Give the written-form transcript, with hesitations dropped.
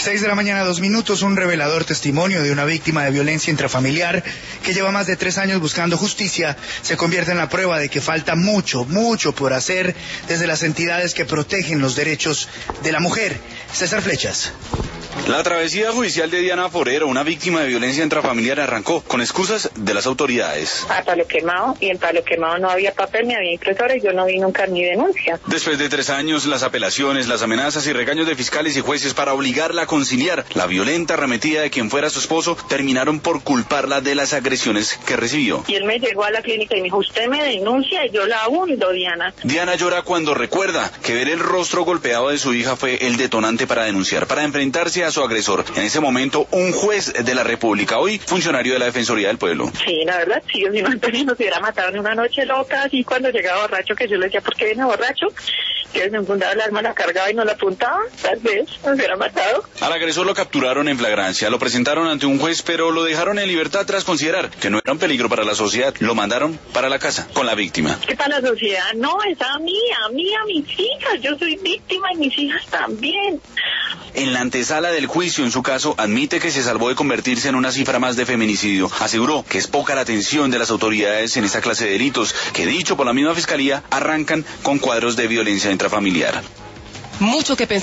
6:02 a.m, un revelador testimonio de una víctima de violencia intrafamiliar que lleva más de 3 años buscando justicia se convierte en la prueba de que falta mucho por hacer desde las entidades que protegen los derechos de la mujer. César Flechas. La travesía judicial de Diana Forero, una víctima de violencia intrafamiliar, arrancó con excusas de las autoridades. A Palo Quemado, y en Palo Quemado no había papel ni había impresora y yo no vi nunca mi denuncia. Después de 3 años, las apelaciones, las amenazas y regaños de fiscales y jueces para obligarla a conciliar la violenta arremetida de quien fuera su esposo terminaron por culparla de las agresiones que recibió. Y él me llegó a la clínica y me dijo, usted me denuncia y yo la hundo, Diana. Diana llora cuando recuerda que ver el rostro golpeado de su hija fue el detonante para denunciar, para enfrentarse a su agresor. En ese momento, un juez de la República, hoy funcionario de la Defensoría del Pueblo. Sí, la verdad, sí, si no, Antonio nos hubiera matado en una noche loca, así cuando llegaba borracho, que yo le decía, ¿por qué viene borracho? Que se enfundaba el arma, la cargaba y no la apuntaba, tal vez nos hubiera matado. Al agresor lo capturaron en flagrancia, lo presentaron ante un juez, pero lo dejaron en libertad tras considerar que no era un peligro para la sociedad. Lo mandaron para la casa con la víctima. ¿Qué para la sociedad? No, es a mí, mis hijas, yo soy víctima y mis hijas también. En la antesala del juicio, en su caso, admite que se salvó de convertirse en una cifra más de feminicidio. Aseguró que es poca la atención de las autoridades en esta clase de delitos, que dicho por la misma fiscalía, arrancan con cuadros de violencia intrafamiliar. Mucho que pensar.